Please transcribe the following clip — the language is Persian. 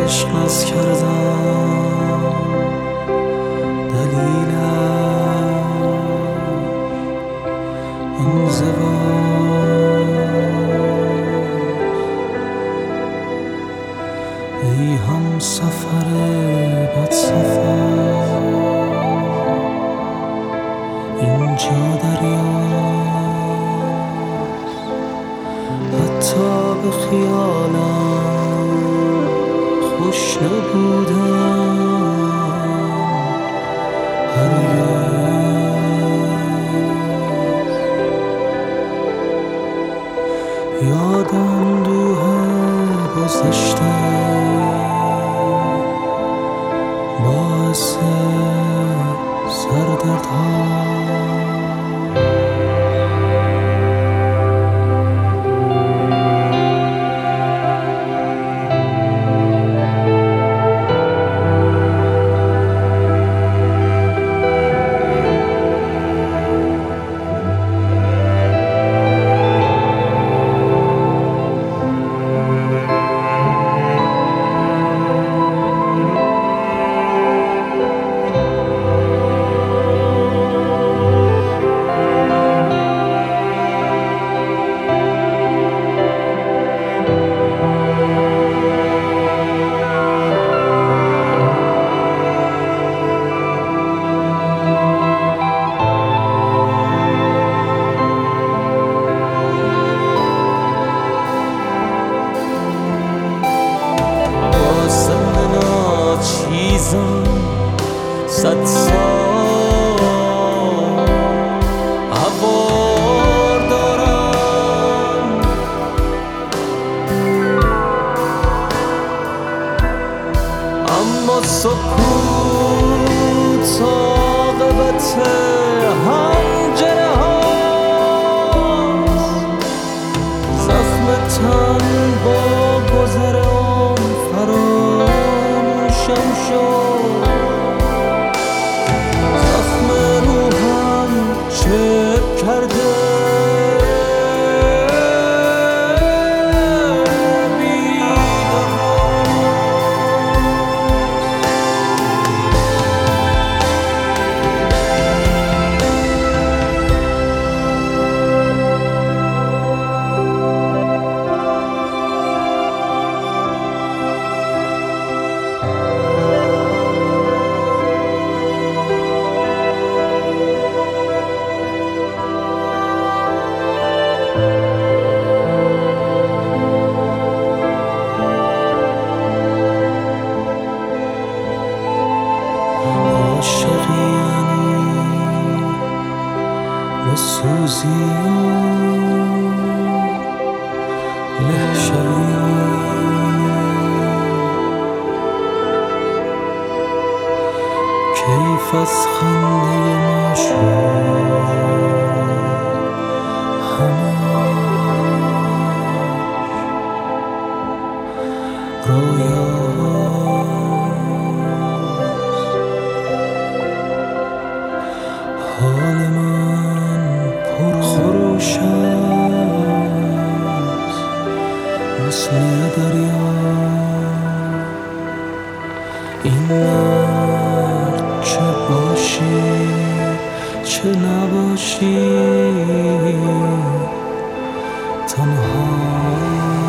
عشق نز کردم دلیلم انزواج. ای هم سفر بد سفر اینجا دریاست، حتی به خیالم خوش نبودم هرگز. یادم دوه گذشته باعث سردردها. صد سال عبار دارم، اما سکوت عاقبت حنجره هاست. زخم تن با گذر آن فراموشم شد، چه کرده سوزی لحشوی کیف از خنده مشهور همش رویاست. حال من پرخروش است مثل دریا. این مرد چه باشی چه نباشی تنها